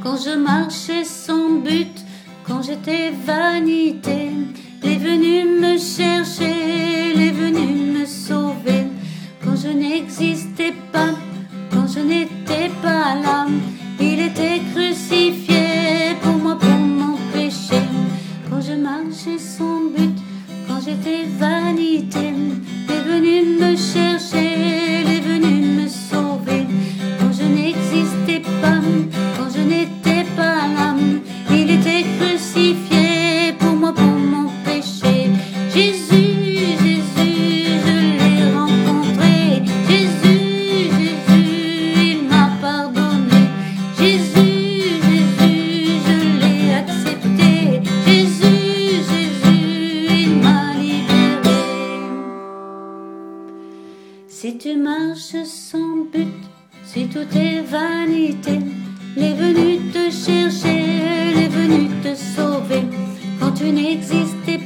Quand je marchais sans but, quand j'étais vanité, il est venu me chercher, il est venu me sauver. Quand je n'existais pas, quand je n'étais pas là, il était crucifié pour moi, pour mon péché. Quand je marchais sans but, quand j'étais vanité, il est venu me chercher, il est venu me sauver. Quand je n'existais pas, quand je n'étais pas là, il était crucifié pour moi, pour mon péché. Jésus, Jésus, je l'ai rencontré. Jésus, Jésus, il m'a pardonné. Jésus, Jésus, je l'ai accepté. Jésus, Jésus, il m'a libéré. Si tu marches sans but, si tout est vanité, il est venu te chercher, il est venu te sauver. Quand tu n'existais